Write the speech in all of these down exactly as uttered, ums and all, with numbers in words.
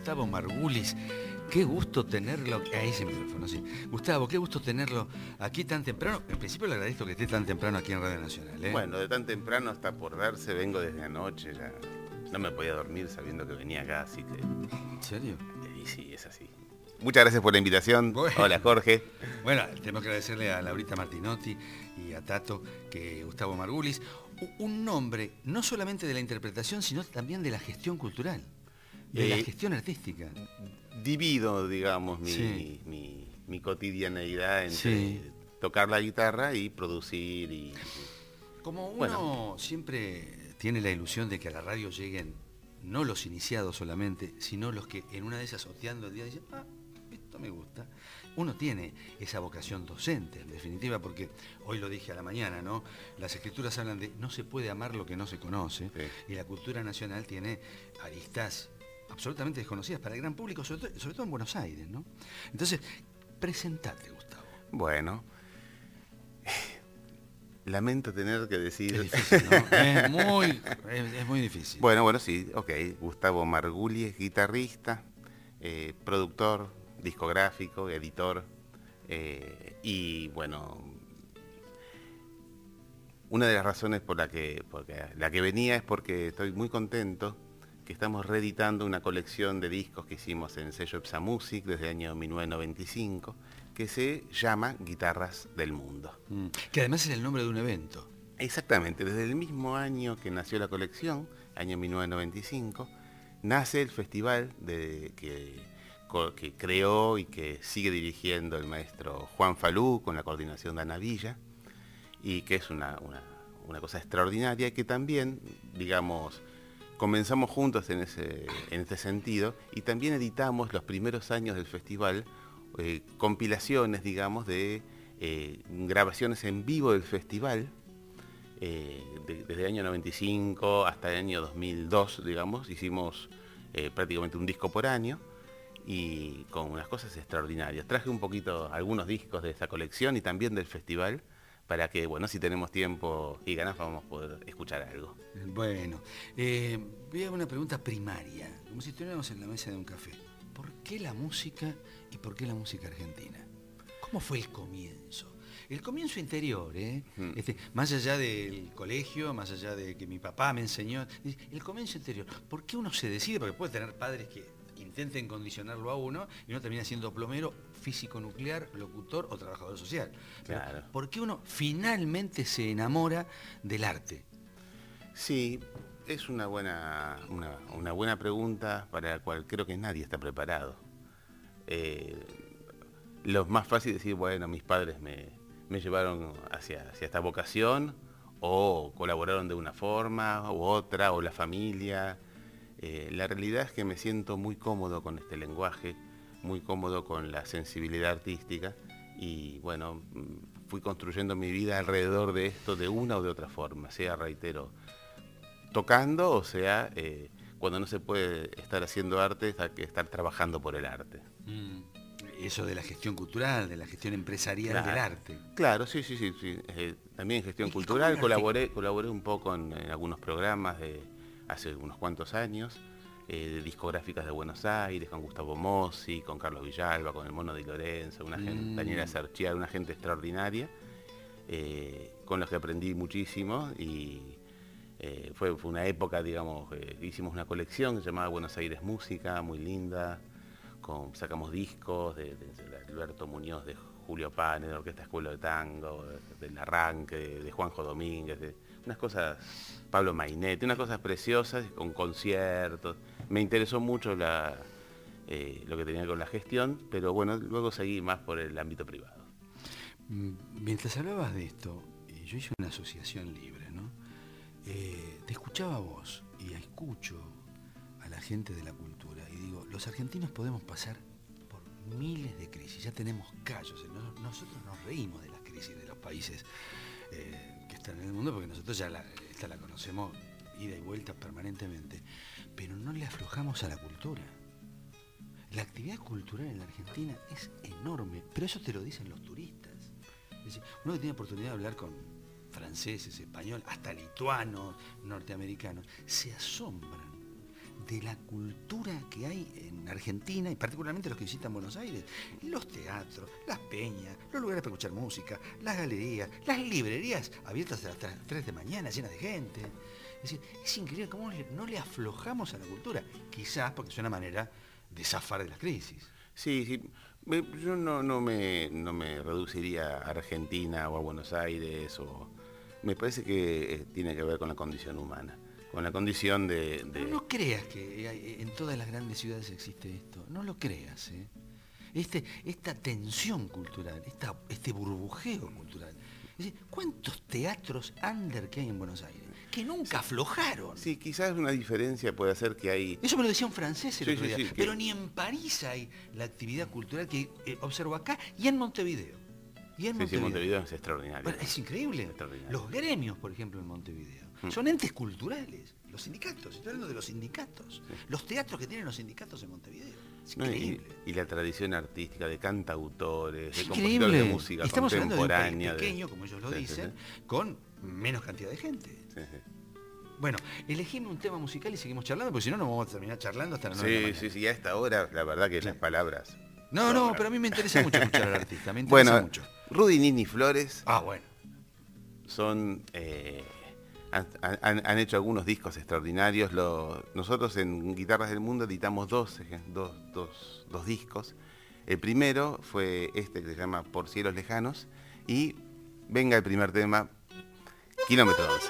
Gustavo Margulis. Qué gusto tenerlo a ese micrófono, sí. Gustavo, qué gusto tenerlo aquí tan temprano. En principio le agradezco que esté tan temprano aquí en Radio Nacional, ¿eh? Bueno, de tan temprano hasta por verse, vengo desde anoche, ya no me podía dormir sabiendo que venía acá, así que... ¿En serio? Y sí, es así. Muchas gracias por la invitación. Bueno. Hola, Jorge. Bueno, tenemos que agradecerle a Laurita Martinotti y a Tato que Gustavo Margulis, un nombre no solamente de la interpretación, sino también de la gestión cultural, de eh, la gestión artística. Divido, digamos, mi, sí. mi, mi cotidianeidad entre sí. tocar la guitarra y producir. Y Como uno bueno. siempre tiene la ilusión de que a la radio lleguen no los iniciados solamente, sino los que en una de esas oteando el día dicen, ah, esto me gusta. Uno tiene esa vocación docente, en definitiva, porque hoy lo dije a la mañana, ¿no? Las escrituras hablan de no se puede amar lo que no se conoce, sí. Y la cultura nacional tiene aristas absolutamente desconocidas para el gran público, sobre todo, sobre todo en Buenos Aires, ¿no? Entonces, presentate, Gustavo. Bueno, lamento tener que decir... Es difícil, ¿no? es, muy, es, es muy difícil. Bueno, bueno, sí, ok. Gustavo Margulis es guitarrista, eh, productor, discográfico, editor, eh, y bueno, una de las razones por la que, porque la que venía es porque estoy muy contento que estamos reeditando una colección de discos que hicimos en el sello Epsa Music desde el año mil novecientos noventa y cinco, que se llama Guitarras del Mundo. Mm, que además es el nombre de un evento. Exactamente, desde el mismo año que nació la colección, año mil novecientos noventa y cinco, nace el festival de, que, que creó y que sigue dirigiendo el maestro Juan Falú con la coordinación de Ana Villa, y que es una, una, una cosa extraordinaria y que también, digamos, comenzamos juntos en ese, en este sentido, y también editamos los primeros años del festival, eh, compilaciones, digamos, de eh, grabaciones en vivo del festival, eh, de, desde el año noventa y cinco hasta el año dos mil dos, digamos, hicimos eh, prácticamente un disco por año, y con unas cosas extraordinarias. Traje un poquito algunos discos de esa colección y también del festival, para que, bueno, si tenemos tiempo y ganas vamos a poder escuchar algo. Bueno, eh, voy a una pregunta primaria, como si estuviéramos en la mesa de un café. ¿Por qué la música y por qué la música argentina? ¿Cómo fue el comienzo? El comienzo interior, ¿eh? Mm. Este, más allá del colegio, más allá de que mi papá me enseñó, el comienzo interior. ¿Por qué uno se decide? Porque puede tener padres que intenten condicionarlo a uno y uno termina siendo plomero, físico nuclear, locutor o trabajador social. Pero, claro. ¿Por qué uno finalmente se enamora del arte? Sí, es una buena, una, una buena pregunta para la cual creo que nadie está preparado. Eh, lo más fácil es decir, bueno, mis padres me, me llevaron hacia, hacia esta vocación, o colaboraron de una forma u otra, o la familia. Eh, la realidad es que me siento muy cómodo con este lenguaje, muy cómodo con la sensibilidad artística, y bueno, fui construyendo mi vida alrededor de esto de una o de otra forma, sea, reitero, tocando, o sea, eh, cuando no se puede estar haciendo arte, hay que estar trabajando por el arte. Mm, eso de la gestión cultural, de la gestión empresarial, claro, del arte. Claro, sí, sí, sí. sí. Eh, también en gestión cultural colaboré, colaboré un poco en, en algunos programas de hace unos cuantos años, eh, de discográficas de Buenos Aires, con Gustavo Mossi, con Carlos Villalba, con el Mono Di Lorenzo, una mm. gente, Daniela Sarchiar, una gente extraordinaria, eh, con los que aprendí muchísimo, y eh, fue, fue una época, digamos, eh, hicimos una colección que se llamaba Buenos Aires Música, muy linda, con, sacamos discos de, de, de Alberto Muñoz, de Julio Pane, de la Orquesta Escuela de Tango, de, del Arranque, de, de Juanjo Domínguez, de, unas cosas, Pablo Mainetti, unas cosas preciosas, con conciertos. Me interesó mucho la, eh, lo que tenía con la gestión, pero bueno, luego seguí más por el ámbito privado. Mientras hablabas de esto, yo hice una asociación libre, ¿no? Eh, te escuchaba a vos y escucho a la gente de la cultura y digo, los argentinos podemos pasar por miles de crisis, ya tenemos callos, nosotros nos reímos de las crisis de los países eh, que están en el mundo, porque nosotros ya la, esta la conocemos ida y vuelta permanentemente, pero no le aflojamos a la cultura. La actividad cultural en la Argentina es enorme, pero eso te lo dicen los turistas. Es decir, uno que tiene oportunidad de hablar con franceses, españoles, hasta lituanos, norteamericanos, se asombran de la cultura que hay en en Argentina, y particularmente los que visitan Buenos Aires, los teatros, las peñas, los lugares para escuchar música, las galerías, las librerías abiertas hasta las tres de mañana, llenas de gente. Es decir, es increíble cómo no le aflojamos a la cultura, quizás porque es una manera de zafar de la crisis. Sí, sí. Me- Yo no, no me, no me reduciría a Argentina o a Buenos Aires. O me parece que eh, tiene que ver con la condición humana, con la condición de... de- No, no creas que hay- en todas las grandes ciudades existe esto, no lo creas, ¿eh? Este, esta tensión cultural, esta, este burbujeo cultural. Es decir, ¿cuántos teatros under que hay en Buenos Aires? Que nunca aflojaron. Sí, quizás una diferencia puede ser que hay... Eso me lo decía un francés el Sí, otro sí, día. sí, que- Pero ni en París hay la actividad cultural que eh, observo acá y en Montevideo. Y en Sí, sí, Montevideo. Montevideo es extraordinario. Bueno, es increíble. Extraordinario. Los gremios, por ejemplo, en Montevideo, Mm. son entes culturales. Los sindicatos, estoy hablando de los sindicatos. Sí. Los teatros que tienen los sindicatos en Montevideo. Es ¿No? Y, increíble. y la tradición artística de cantautores, Es de compositores increíble. de música Estamos hablando de un país contemporánea. de- pequeño, como ellos lo Sí, sí, dicen, sí. con menos cantidad de gente. Sí, sí. Bueno, elegime un tema musical y seguimos charlando, porque si no, nos vamos a terminar charlando hasta las nueve de la Sí, mañana. sí, sí, a esta hora, la verdad que Sí. las palabras... No, no, sobran. pero a mí me interesa mucho escuchar al artista, me interesa Bueno, mucho. Rudy, Nini Flores Ah, bueno. son... eh, han, han- han hecho algunos discos extraordinarios. Lo- nosotros en Guitarras del Mundo editamos dos, ej- dos, dos, dos discos. El primero fue este que se llama Por Cielos Lejanos, y venga el primer tema, Kilómetro once.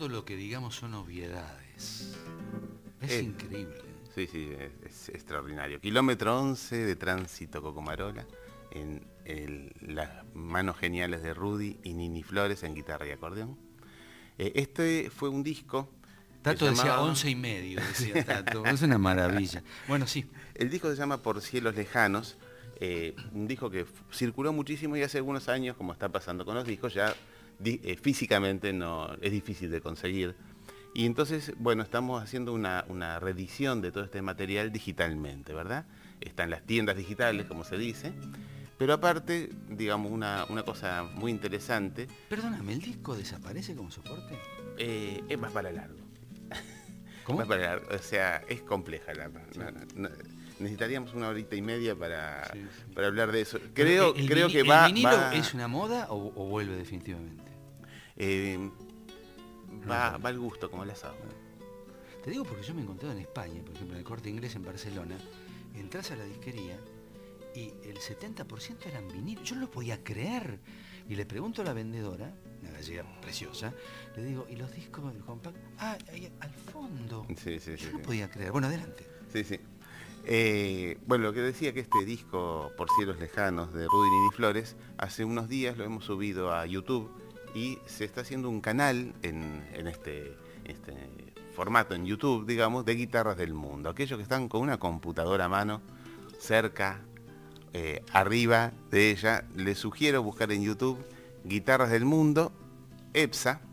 todo lo que digamos son obviedades. Es Eh, increíble. Sí, sí, es, es extraordinario. Kilómetro once de Tránsito Cocomarola, en el, las manos geniales de Rudy y Nini Flores en guitarra y acordeón. Eh, este fue un disco... Tato decía llamaba... once y medio, decía Tato. Es una maravilla. Bueno, sí. El disco se llama Por Cielos Lejanos, eh, un disco que circuló muchísimo y hace algunos años, como está pasando con los discos, ya di, eh, físicamente no es difícil de conseguir. Y entonces, bueno, estamos haciendo una, una reedición de todo este material digitalmente, ¿verdad? Está en las tiendas digitales, como se dice. Pero aparte, digamos, una, una cosa muy interesante... Perdóname, ¿el disco desaparece como soporte? Eh, es más para largo. ¿Cómo? Más para largo. O sea, es compleja. La, Sí. no, no, necesitaríamos una horita y media para, Sí, sí. para hablar de eso. Creo, el, creo vini- que va... ¿El vinilo va es una moda o, o vuelve definitivamente? eh, va, No, no. va al gusto, como el asado. Te digo porque yo me he encontrado en España, por ejemplo, en el Corte Inglés en Barcelona, entras a la disquería y el setenta por ciento eran vinilos. Yo no lo podía creer. Y le pregunto a la vendedora, una gallega preciosa, le digo, ¿y los discos del compact? Ah, ahí al fondo. Sí, sí, sí, Yo no sí. podía creer. Bueno, adelante. Sí, sí. Eh, bueno, lo que decía que este disco, Por Cielos Lejanos, de Rudy Nini Flores, hace unos días lo hemos subido a YouTube y se está haciendo un canal en, en este, este formato en YouTube, digamos, de guitarras del mundo. Aquellos que están con una computadora a mano, cerca, eh, arriba de ella, les sugiero buscar en YouTube Guitarras del Mundo, E P S A,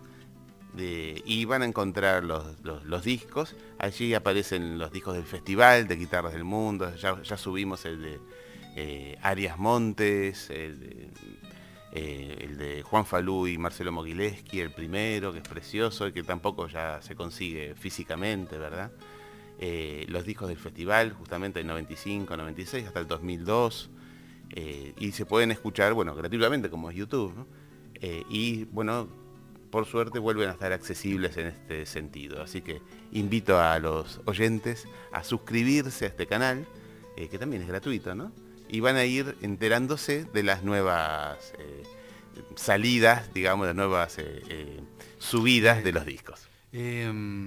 de, y van a encontrar los, los, los discos. Allí aparecen los discos del Festival de Guitarras del Mundo. Ya, ya subimos el de eh, Arias Montes, el de, eh, el de Juan Falú y Marcelo Mogileski, el primero, que es precioso y que tampoco ya se consigue físicamente, ¿verdad? Eh, los discos del festival, justamente del noventa y cinco, noventa y seis hasta el dos mil dos, eh, y se pueden escuchar, bueno, gratuitamente como es YouTube, ¿no? Eh, y bueno, por suerte vuelven a estar accesibles en este sentido. Así que invito a los oyentes a suscribirse a este canal, eh, que también es gratuito, ¿no? Y van a ir enterándose de las nuevas eh, salidas, digamos, de nuevas eh, eh, subidas de los discos. Eh,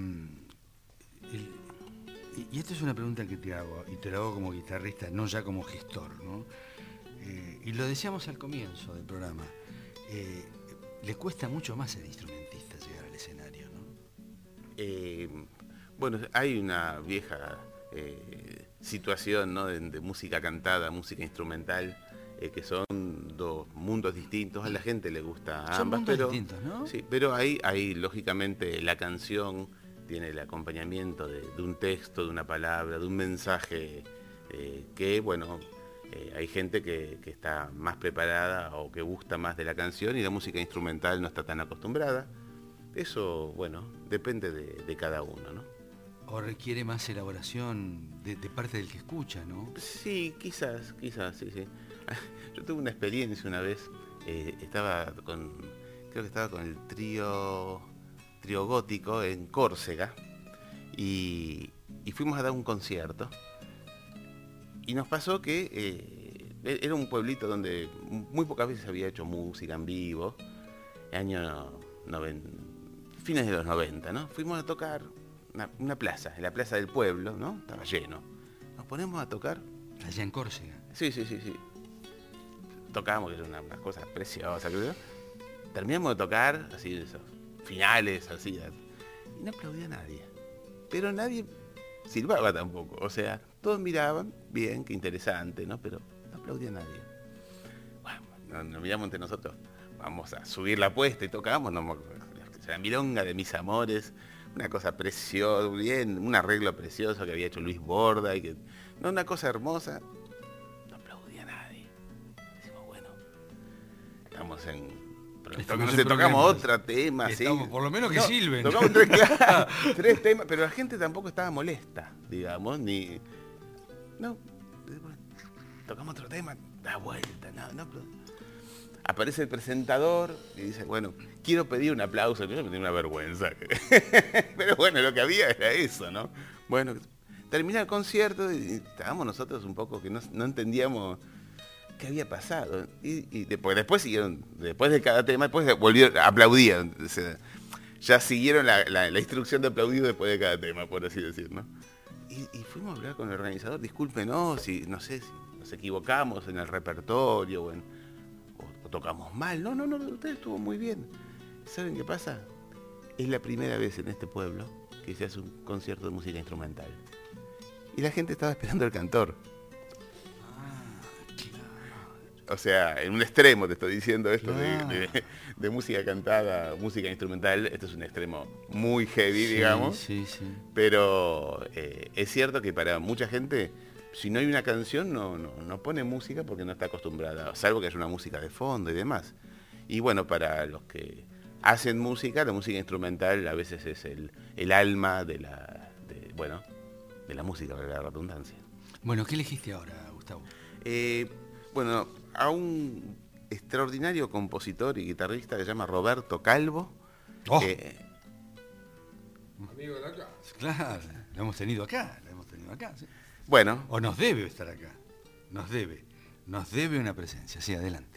el, y, y esta es una pregunta que te hago, y te la hago como guitarrista, no ya como gestor, ¿no? Eh, y lo decíamos al comienzo del programa. Eh, le cuesta mucho más al instrumentista llegar al escenario, ¿no? Eh, bueno, hay una vieja eh, situación, ¿no? de, de música cantada, música instrumental, eh, que son dos mundos distintos. A la gente le gusta Son ambas, mundos pero distintos, ¿no? sí, pero hay, hay lógicamente la canción tiene el acompañamiento de, de un texto, de una palabra, de un mensaje eh, que, bueno, eh, hay gente que, que está más preparada o que gusta más de la canción y la música instrumental no está tan acostumbrada. Eso, bueno, depende de, de cada uno, ¿no? O requiere más elaboración de, de parte del que escucha, ¿no? Sí, quizás, quizás, sí, sí. Yo tuve una experiencia una vez, eh, estaba con, creo que estaba con el trío, trío gótico en Córcega y, y fuimos a dar un concierto y nos pasó que eh, era un pueblito donde muy pocas veces había hecho música en vivo, año noventa, fines de los noventa, ¿no? Fuimos a tocar una, una plaza, en la plaza del pueblo, ¿no? Estaba lleno. Nos ponemos a tocar. Allá en Córcega. Sí, sí, sí, sí. Tocábamos, que era una, una cosa preciosa, creo. Terminamos de tocar, así, esos finales, así, y no aplaudía a nadie. Pero nadie silbaba tampoco. O sea, todos miraban, bien, qué interesante, ¿no? Pero no aplaudía a nadie. Bueno, nos, nos miramos entre nosotros, vamos a subir la apuesta y tocamos, no, la milonga de mis amores, una cosa preciosa, bien, un arreglo precioso que había hecho Luis Borda, y que, no, una cosa hermosa. No aplaudía a nadie. Decimos, bueno, estamos en... Estamos no sé, en tocamos problemas. otro tema, Estamos, sí. por lo menos que No, silben. Tocamos tres, claro, tres temas, pero la gente tampoco estaba molesta, digamos, ni... No, tocamos otro tema, da vuelta, no, no, pero... Aparece el presentador y dice, bueno, quiero pedir un aplauso. Yo me tenía una vergüenza. Pero bueno, lo que había era eso, ¿no? Bueno, termina el concierto y estábamos nosotros un poco que no, no entendíamos qué había pasado. Y, y después, después siguieron, después de cada tema, después volvieron, aplaudían. O sea, ya siguieron la, la, la instrucción de aplaudir después de cada tema, por así decir, ¿no? Y, y fuimos a hablar con el organizador, discúlpenos si, no sé, si nos equivocamos en el repertorio o, en, o, o tocamos mal. No, no, no, usted estuvo muy bien. ¿Saben qué pasa? Es la primera vez en este pueblo que se hace un concierto de música instrumental. Y la gente estaba esperando al cantor. O sea, en un extremo te estoy diciendo esto claro. de, de, de música cantada, música instrumental, esto es un extremo muy heavy, sí, digamos. Sí, sí. Pero eh, es cierto que para mucha gente, si no hay una canción, no, no, no pone música porque no está acostumbrada, salvo que haya una música de fondo y demás. Y bueno, para los que hacen música, la música instrumental a veces es el, el alma de la, de, bueno, de la música, para la redundancia. Bueno, ¿qué elegiste ahora, Gustavo? Eh, bueno, a un extraordinario compositor y guitarrista que se llama Roberto Calvo. Oh. Eh, Amigo de la casa. Claro, lo hemos tenido acá, lo hemos tenido acá. ¿Sí? Bueno. O nos debe estar acá. Nos debe. Nos debe una presencia. Sí, adelante.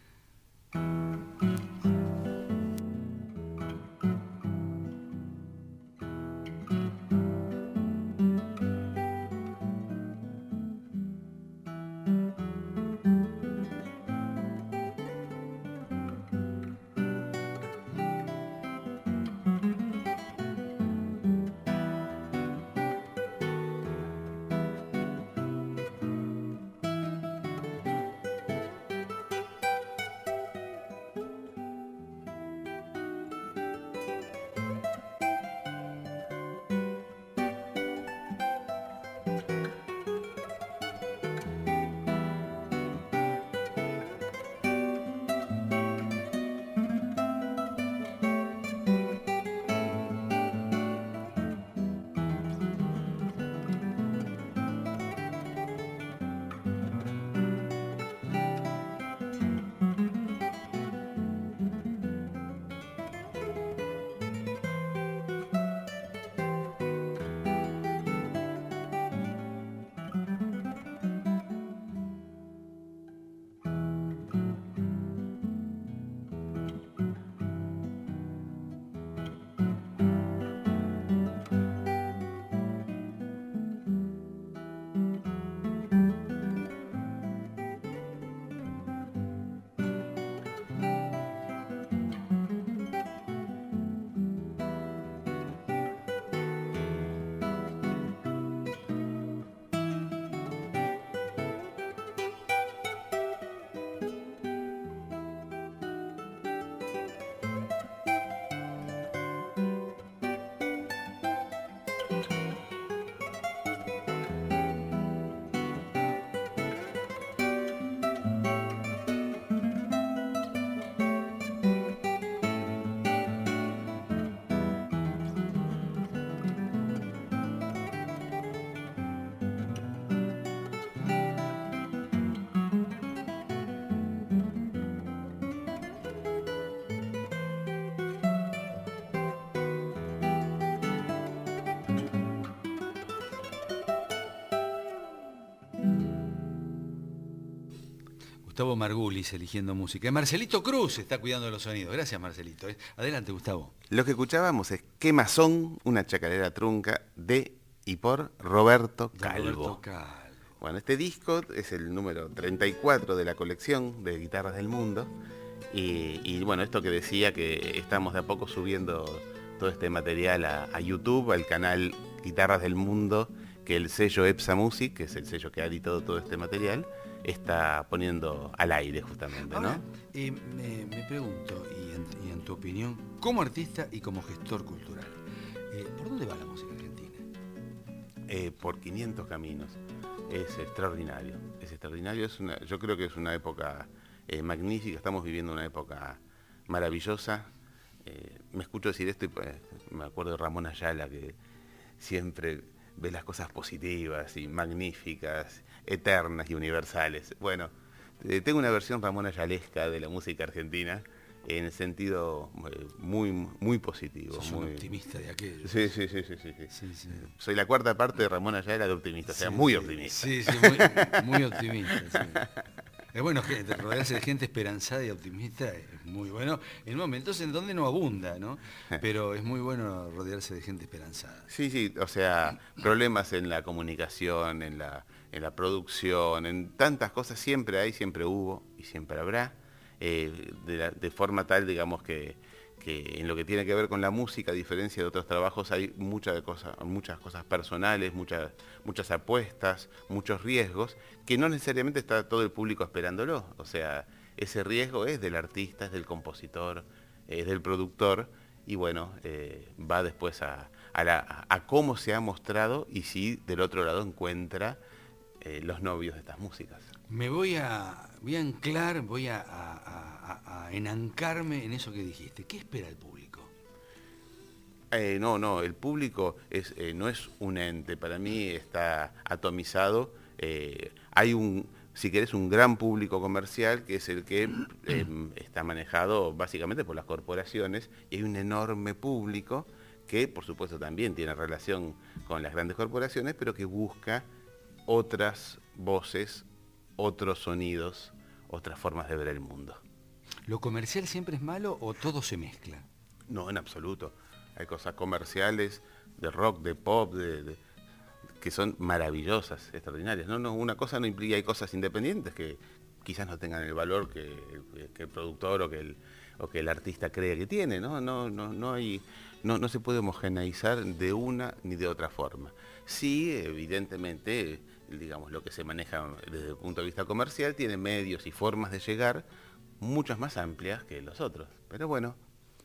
Gustavo Margulis eligiendo música. Marcelito Cruz está cuidando de los sonidos. Gracias, Marcelito. Adelante, Gustavo. Lo que escuchábamos es Quemazón, una chacarera trunca de y por Roberto Calvo. Roberto Calvo. Bueno, este disco es el número treinta y cuatro de la colección de guitarras del mundo. Y, y bueno, esto que decía que estamos de a poco subiendo todo este material a, a YouTube, al canal Guitarras del Mundo, que el sello EPSA Music, que es el sello que ha editado todo este material, está poniendo al aire justamente, Ahora, ¿no? Eh, me, me pregunto, y en, y en tu opinión, como artista y como gestor cultural, eh, ¿por dónde va la música argentina? Eh, por quinientos caminos. Es extraordinario, es extraordinario. Es una, yo creo que es una época eh, magnífica, estamos viviendo una época maravillosa. Eh, me escucho decir esto y pues, me acuerdo de Ramón Ayala, que siempre ve las cosas positivas y magníficas, eternas y universales. Bueno, eh, tengo una versión Ramón Ayalesca de la música argentina, en el sentido eh, muy muy positivo. Sos muy un optimista de aquello. Sí, sí, sí, sí, sí, sí. Sí, sí. Soy la cuarta parte de Ramón Ayala de optimista, o sea, Sí, muy sí. optimista. Sí, sí, muy, muy optimista. Sí. Es bueno, gente, rodearse de gente esperanzada y optimista es muy bueno, en momentos en donde no abunda, ¿no? Pero es muy bueno rodearse de gente esperanzada. Sí, sí, o sea, problemas en la comunicación, en la, en la producción, en tantas cosas siempre hay, siempre hubo y siempre habrá, eh, de, la- de forma tal, digamos, que, que en lo que tiene que ver con la música, a diferencia de otros trabajos, hay muchas cosas, muchas cosas personales, muchas, muchas apuestas, muchos riesgos, que no necesariamente está todo el público esperándolo. O sea, ese riesgo es del artista, es del compositor, es del productor, y bueno, eh, va después a, a, la- a cómo se ha mostrado y si del otro lado encuentra eh, los novios de estas músicas. Me voy a, voy a anclar, voy a, a- a- a enancarme en eso que dijiste. ¿Qué espera el público? Eh, no, no, el público es, eh, no es un ente, para mí está atomizado. Eh, hay un, si querés, un gran público comercial que es el que eh, está manejado básicamente por las corporaciones, y hay un enorme público que por supuesto también tiene relación con las grandes corporaciones, pero que busca otras voces, otros sonidos, otras formas de ver el mundo. ¿Lo comercial siempre es malo o todo se mezcla? No, en absoluto. Hay cosas comerciales, de rock, de pop, de, de- que son maravillosas, extraordinarias. No, no, una cosa no implica, hay cosas independientes que quizás no tengan el valor que, que el productor o que el, o que el artista cree que tiene, ¿no? No, no, no hay, no, no se puede homogeneizar de una ni de otra forma. Sí, evidentemente, digamos, lo que se maneja desde el punto de vista comercial tiene medios y formas de llegar muchas más amplias que los otros. Pero bueno,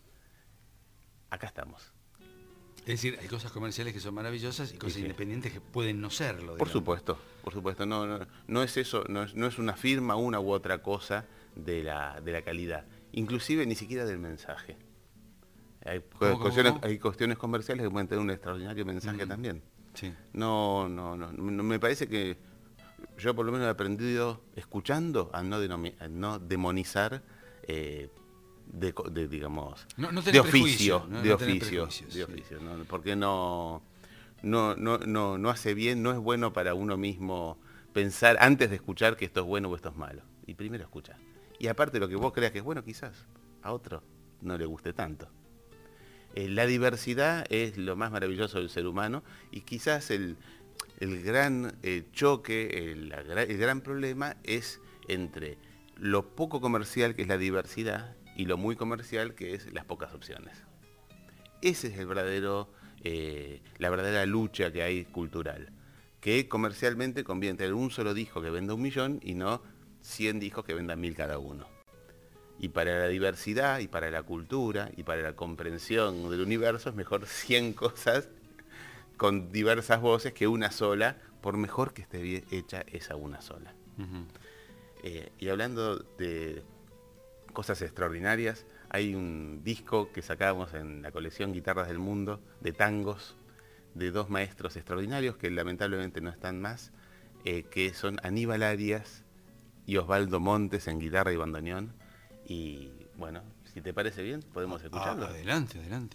acá estamos. Es decir, hay cosas comerciales que son maravillosas y cosas sí. independientes que pueden no serlo. Por digamos. supuesto, por supuesto, no, no, no es eso, no es, no es una firma, una u otra cosa de la, de la calidad, inclusive ni siquiera del mensaje. Hay, ¿Cómo, cómo, cuestiones, cómo? hay cuestiones comerciales que pueden tener un extraordinario mensaje Mm. también. Sí. No, no, no, no, me parece que yo por lo menos he aprendido escuchando a no, denomi- a no demonizar eh, de, co- de, digamos, No- no de tener oficio, prejuicios, ¿no? de No tener oficio, prejuicios, de sí. oficio, ¿no? Porque no, no, no, no, no hace bien, no es bueno para uno mismo pensar antes de escuchar que esto es bueno o esto es malo. Y primero escuchar. Y aparte lo que vos creas que es bueno, quizás a otro no le guste tanto. Eh, la diversidad es lo más maravilloso del ser humano, y quizás el, el gran eh, choque, el, la gra- el gran problema es entre lo poco comercial, que es la diversidad, y lo muy comercial, que es las pocas opciones. Ese es el verdadero, eh, la verdadera lucha que hay cultural, que comercialmente conviene tener un solo disco que venda un millón y no cien discos que vendan mil cada uno. Y para la diversidad, y para la cultura, y para la comprensión del universo, es mejor cien cosas con diversas voces que una sola, por mejor que esté bien hecha esa una sola. Ujú. Eh, y hablando de cosas extraordinarias, hay un disco que sacamos en la colección Guitarras del Mundo, de tangos, de dos maestros extraordinarios que lamentablemente no están más, eh, que son Aníbal Arias y Osvaldo Montes en guitarra y bandoneón. Y bueno, si te parece bien, podemos escucharlo. Ah, adelante, adelante.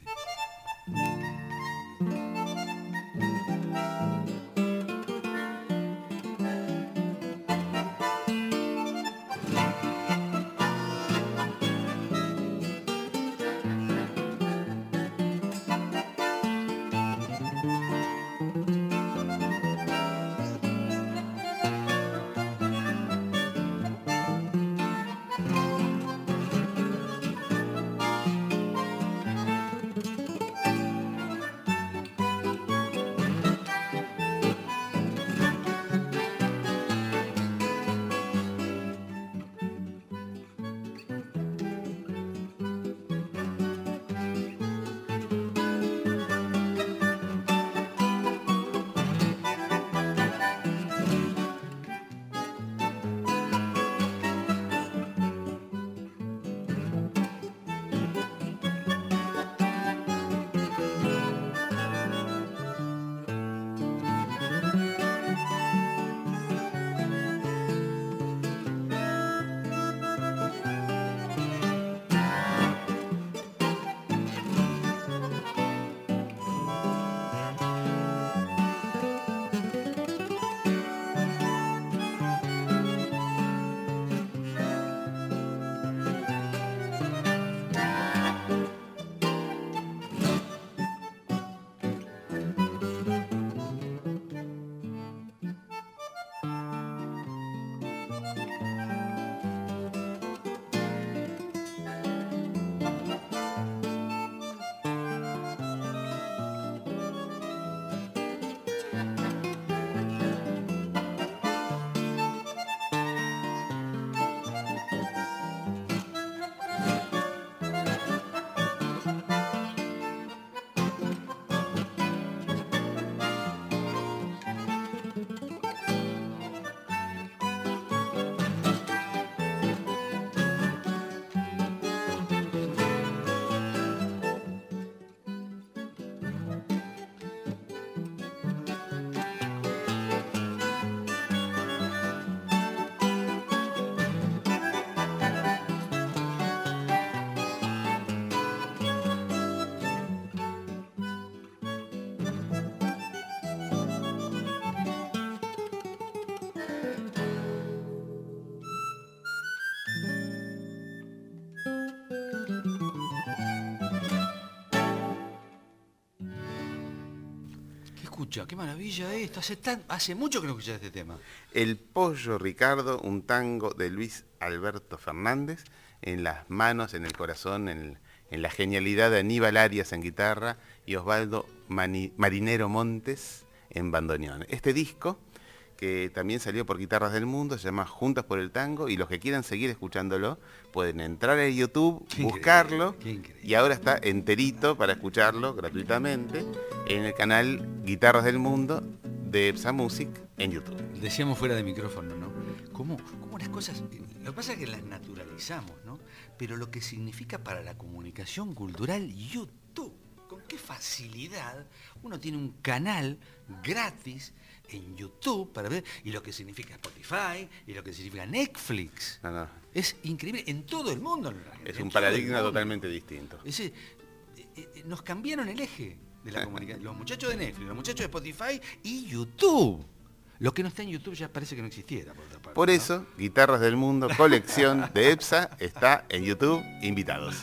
escucha? Qué maravilla esto. Hace, tan, hace mucho que no escuchás este tema. El Pollo Ricardo, un tango de Luis Alberto Fernández, en las manos, en el corazón, en, en la genialidad de Aníbal Arias en guitarra y Osvaldo Mani, Marinero Montes en bandoneón. Este disco, que también salió por Guitarras del Mundo, se llama Juntos por el Tango, y los que quieran seguir escuchándolo pueden entrar a YouTube, Qué buscarlo, increíble, qué y ahora está enterito para escucharlo gratuitamente en el canal Guitarras del Mundo de EPSA Music en YouTube. Decíamos fuera de micrófono, ¿no? ¿Cómo, cómo las cosas... Lo que pasa es que las naturalizamos, ¿no? Pero lo que significa para la comunicación cultural, YouTube. Con qué facilidad uno tiene un canal gratis en YouTube para ver, y lo que significa Spotify, y lo que significa Netflix. No, no. Es increíble en todo el mundo. Es en un todo paradigma el mundo. totalmente distinto. Es decir, eh, eh, nos cambiaron el eje de la comunicación. Los muchachos de Netflix, los muchachos de Spotify y YouTube. Lo que no está en YouTube ya parece que no existiera, por otra parte. Por ¿no? eso, Guitarras del Mundo, colección de EPSA, está en YouTube, invitados.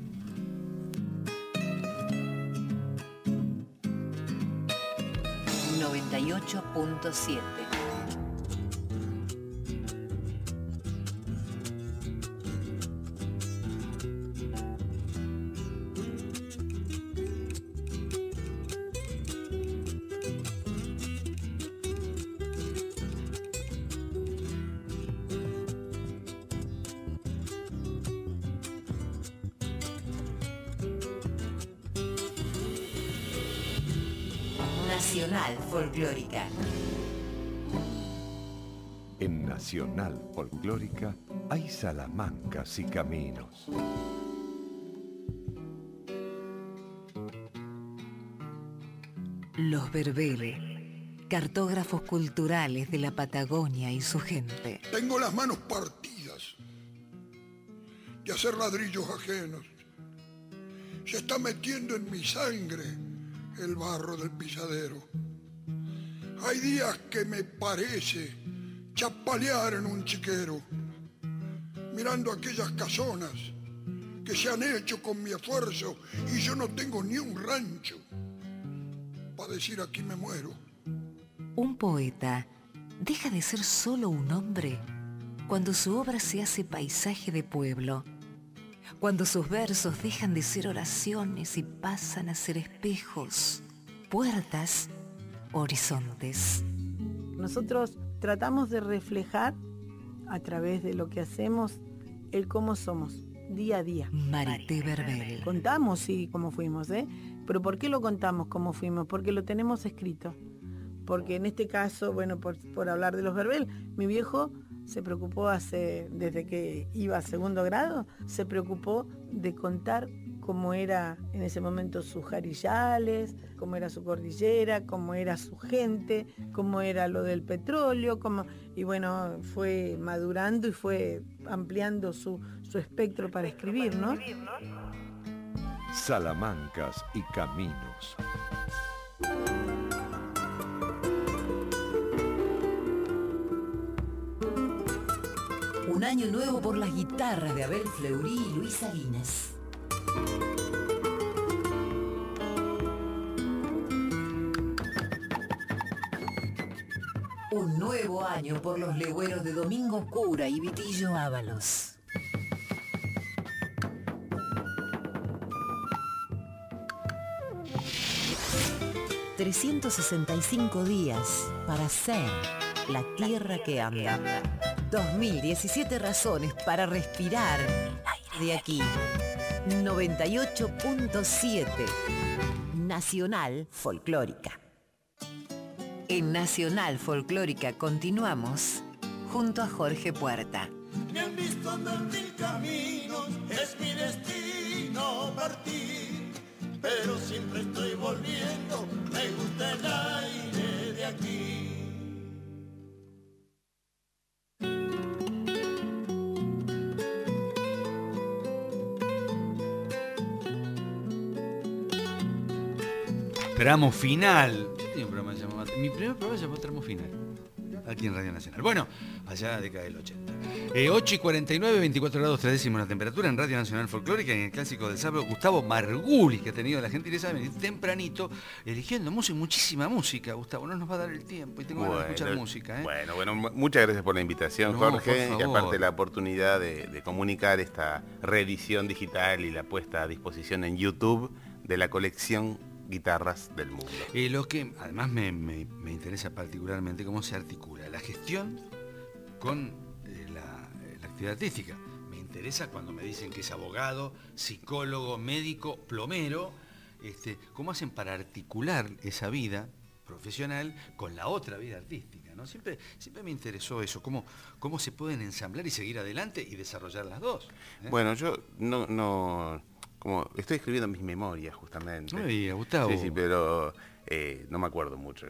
noventa y ocho punto siete. Nacional Folclórica. En Nacional Folclórica hay salamancas y caminos. Los Berbere, cartógrafos culturales de la Patagonia y su gente. Tengo las manos partidas de hacer ladrillos ajenos. Se está metiendo en mi sangre el barro del pisadero. Hay días que me parece chapalear en un chiquero, mirando aquellas casonas que se han hecho con mi esfuerzo y yo no tengo ni un rancho para decir aquí me muero. Un poeta deja de ser solo un hombre cuando su obra se hace paisaje de pueblo, cuando sus versos dejan de ser oraciones y pasan a ser espejos, puertas, horizontes. Nosotros tratamos de reflejar a través de lo que hacemos el cómo somos día a día. Marité Berbel. Contamos, sí, cómo fuimos, ¿eh? Pero ¿por qué lo contamos cómo fuimos? Porque lo tenemos escrito. Porque en este caso, bueno, por, por hablar de los Berbel, mi viejo se preocupó hace, desde que iba a segundo grado, se preocupó de contar cómo era en ese momento sus jarillales, cómo era su cordillera, cómo era su gente, cómo era lo del petróleo, cómo, y bueno, fue madurando y fue ampliando su, su espectro para escribir, ¿no? Salamancas y caminos. Un año nuevo por las guitarras de Abel Fleury y Luis Salinas. Un nuevo año por los legüeros de Domingo Cura y Vitillo Ábalos. trescientos sesenta y cinco días para ser la tierra que anda. dos mil diecisiete razones para respirar aire de aquí. noventa y ocho punto siete. Nacional Folclórica. En Nacional Folclórica continuamos junto a Jorge Puerta. Me han visto andar mil caminos, es mi destino partir, pero siempre estoy volviendo, me gusta el aire de aquí. Tramo final. Yo tenía un programa llamado... Mi primer programa se llamó Tramo Final. aquí en Radio Nacional. Bueno, allá década del ochenta. Eh, ocho y cuarenta y nueve, veinticuatro grados tres décimos la temperatura en Radio Nacional Folclórica, en el clásico del sábado. Gustavo Margulis, que ha tenido la gentileza de venir tempranito, eligiendo música, muchísima música. Gustavo, no nos va a dar el tiempo y tengo ganas de escuchar música. ¿eh? Bueno, bueno, muchas gracias por la invitación, No, Jorge, por y favor. aparte la oportunidad de, de comunicar esta reedición digital y la puesta a disposición en YouTube de la colección Guitarras del Mundo. Eh, lo que además me, me- me interesa particularmente cómo se articula la gestión con eh, la, eh, la actividad artística. Me interesa cuando me dicen que es abogado, psicólogo, médico, plomero, este, cómo hacen para articular esa vida profesional con la otra vida artística, ¿no? Siempre, siempre me interesó eso, cómo, cómo se pueden ensamblar y seguir adelante y desarrollar las dos. ¿eh? Bueno, yo no, no, como estoy escribiendo mis memorias justamente. No me digas, Gustavo. Sí, sí, pero eh, no me acuerdo mucho.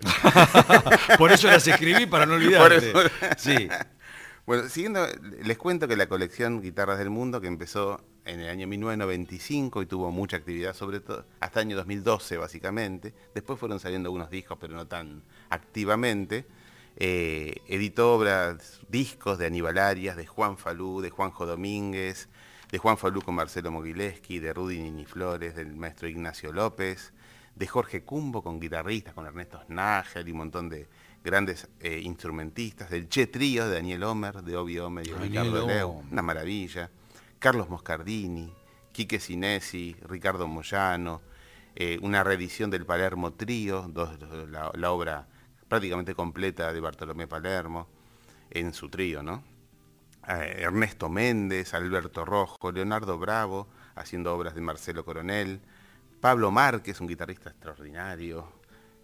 Por eso las escribí, para no olvidarte. Por eso- Sí. Bueno, siguiendo, les cuento que la colección Guitarras del Mundo, que empezó en el año mil novecientos noventa y cinco y tuvo mucha actividad, sobre todo hasta el año dos mil doce básicamente, después fueron saliendo algunos discos, pero no tan activamente, eh, editó obras, discos de Aníbal Arias, de Juan Falú, de Juanjo Domínguez, de Juan Falú con Marcelo Mogileski, de Rudy Nini Flores, del maestro Ignacio López, de Jorge Cumbo con guitarristas, con Ernesto Snager y un montón de grandes eh, instrumentistas, del Che Trío de Daniel Homer, de Obi Homer y Daniel Ricardo Leu, Homer. una maravilla, Carlos Moscardini, Quique Sinesi, Ricardo Moyano, eh, una reedición del Palermo Trío, dos- la, la obra prácticamente completa de Bartolomé Palermo, en su trío, ¿no? Eh, Ernesto Méndez, Alberto Rojo, Leonardo Bravo, haciendo obras de Marcelo Coronel, Pablo Márquez, un guitarrista extraordinario,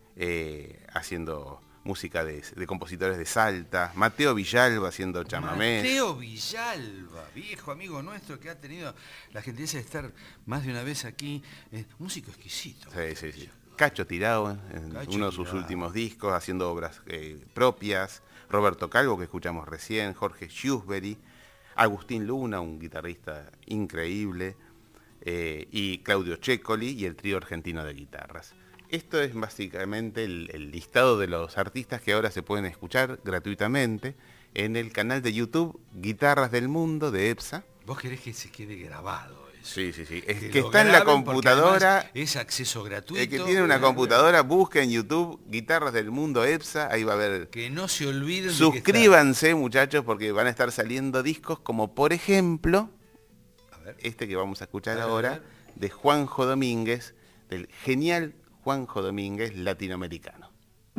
eh, haciendo música de, de compositores de Salta, Mateo Villalba haciendo chamamés. Mateo Villalba, viejo amigo nuestro que ha tenido la gentileza de estar más de una vez aquí, eh, músico exquisito. Sí, sí, sí. Cacho Tirao, en Cacho uno de sus Tirao. últimos discos, haciendo obras eh, propias, Roberto Calvo, que escuchamos recién, Jorge Shrewsbury, Agustín Luna, un guitarrista increíble, eh, y Claudio Cecoli y el trío argentino de guitarras. Esto es básicamente el, el listado de los artistas que ahora se pueden escuchar gratuitamente en el canal de YouTube Guitarras del Mundo de EPSA. Vos querés que se quede grabado eso. Sí, sí, sí. Es Que que lo está en la graben porque computadora. además es acceso gratuito. El que tiene una computadora, busca en YouTube Guitarras del Mundo EPSA, ahí va a ver. Que no se olviden de que Suscríbanse, muchachos, porque van a estar saliendo discos como, por ejemplo, está. A ver. este que vamos a escuchar A ver, a ahora, ver. de Juanjo Domínguez, del genial Juanjo Domínguez latinoamericano.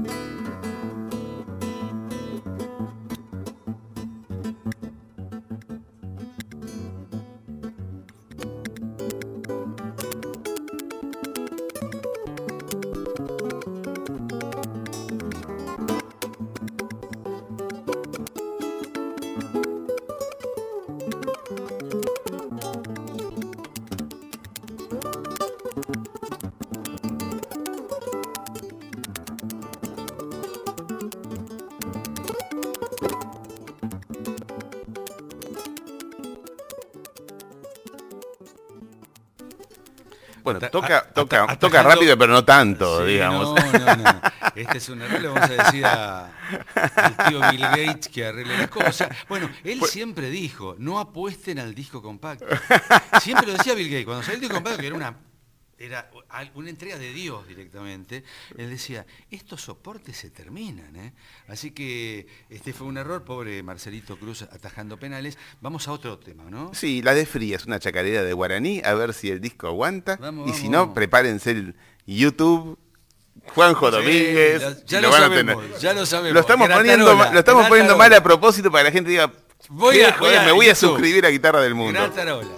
Bueno, Ata- toca, a- toca, ata- toca atajando- rápido, pero no tanto, Sí, digamos. No, no, no. Este es un error, le vamos a decir a- al tío Bill Gates que arregle las cosas. Bueno, él Pues- siempre dijo, no apuesten al disco compacto. Siempre lo decía Bill Gates, cuando salió el disco compacto, que era una, era una entrega de Dios directamente, él decía, estos soportes se terminan, ¿eh? Así que este fue un error, pobre Marcelito Cruz atajando penales. Vamos a otro tema, ¿no? Sí, la de Fría es una chacarera de guaraní, a ver si el disco aguanta. Vamos, y si vamos, no, vamos. prepárense el YouTube, Juanjo Sí, Domínguez. ya- ya y lo van a sabemos, tener. ya lo sabemos. Lo estamos Gratarola, poniendo, ma- lo estamos poniendo mal Gratarola. a propósito para que la gente diga, Voy "¿Qué, a- joder, voy a me voy a YouTube. suscribir a Guitarra del Mundo". Gratarola.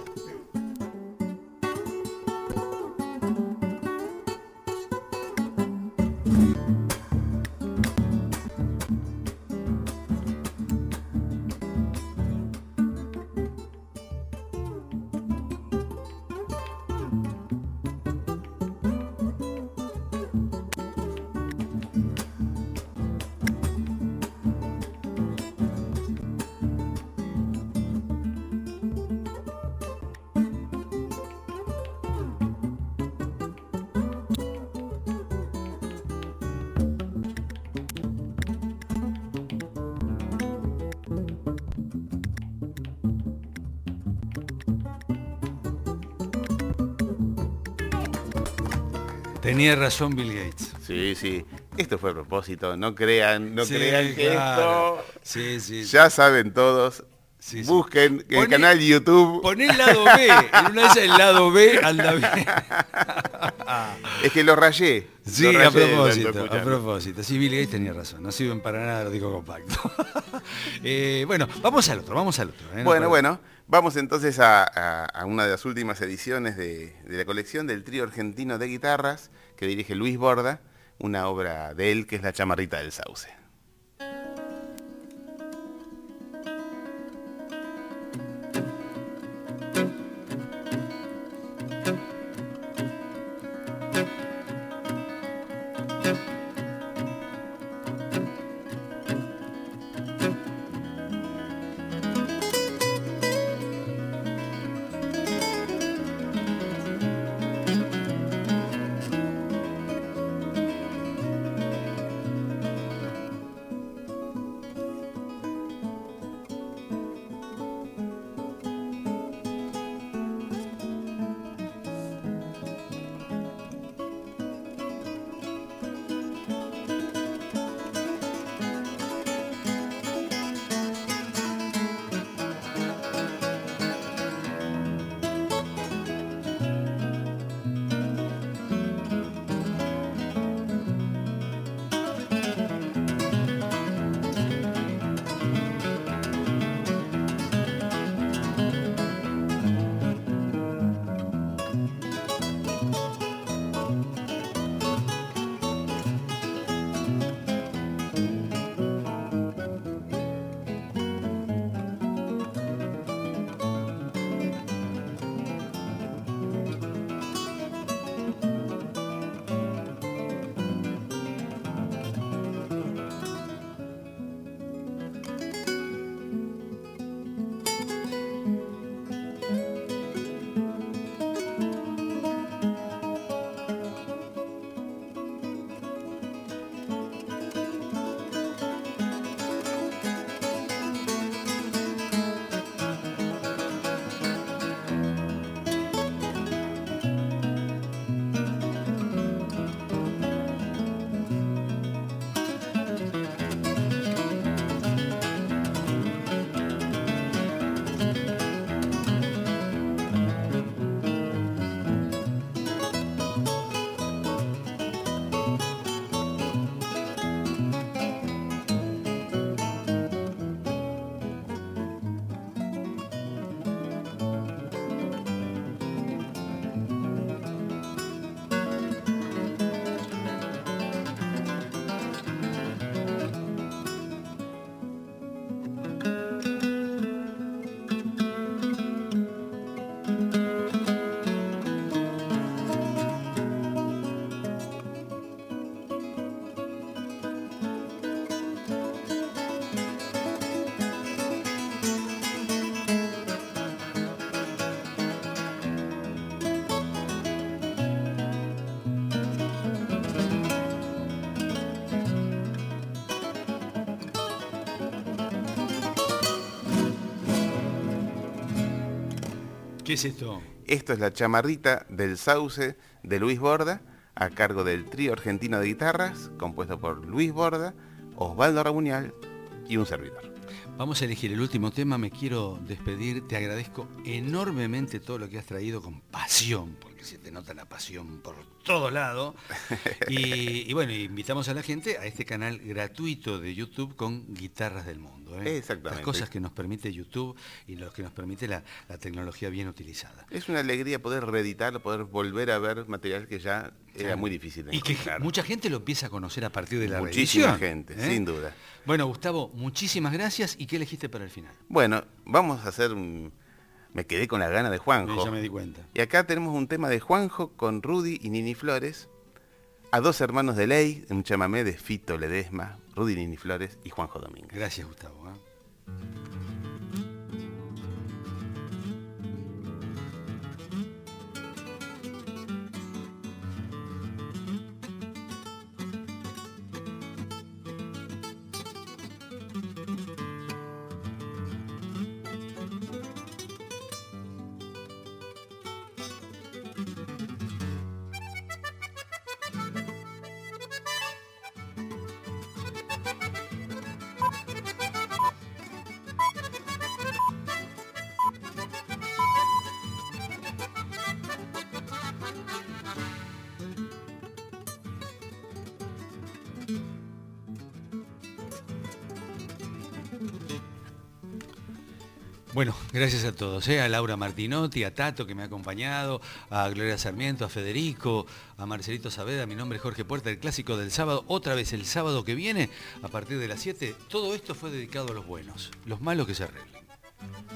Tenía razón Bill Gates. Sí, sí. Esto fue a propósito. No crean, no Sí, crean que claro. esto... Sí, sí. Ya saben todos. Sí, sí. Busquen el Poné- canal de YouTube. Poné el lado B. En una de esas el lado B anda bien. Es que lo rayé. Sí, lo rayé a de tanto propósito, a escucharlo. propósito. Sí, Bill Gates tenía razón. No sirven para nada los discos compactos. Eh, bueno, vamos al otro, vamos al otro. ¿eh? No Bueno, para- bueno. Vamos entonces a, a- a una de las últimas ediciones de, de la colección del trío argentino de guitarras que dirige Luis Borda, una obra de él que es La Chamarrita del Sauce. ¿Qué es esto? Esto es La Chamarrita del Sauce de Luis Borda, a cargo del trío argentino de guitarras, compuesto por Luis Borda, Osvaldo Ramunial y un servidor. Vamos a elegir el último tema, me quiero despedir, te agradezco enormemente todo lo que has traído con pasión, porque se te nota la pasión por todos lados. Y, y bueno, invitamos a la gente a este canal gratuito de YouTube con Guitarras del Mundo. ¿eh? Exactamente. Las cosas que nos permite YouTube y lo que nos permite la, la tecnología bien utilizada. Es una alegría poder reeditarlo, poder volver a ver material que ya era Claro. muy difícil de Y que encontrar. mucha gente lo empieza a conocer a partir de la Muchísima reedición, gente, ¿eh? sin duda. Bueno, Gustavo, muchísimas gracias. ¿Y qué elegiste para el final? Bueno, vamos a hacer un... Me quedé con la gana de Juanjo. Ya me di cuenta. Y acá tenemos un tema de Juanjo con Rudy y Nini Flores, a dos hermanos de ley, un chamamé de Fito Ledesma, Rudy Nini Flores y Juanjo Domínguez. Gracias, Gustavo. ¿eh? Bueno, gracias a todos, ¿eh? A Laura Martinotti, a Tato que me ha acompañado, a Gloria Sarmiento, a Federico, a Marcelito Saavedra, mi nombre es Jorge Puerta, el clásico del sábado, otra vez el sábado que viene, a partir de las siete, todo esto fue dedicado a los buenos, los malos que se arreglen.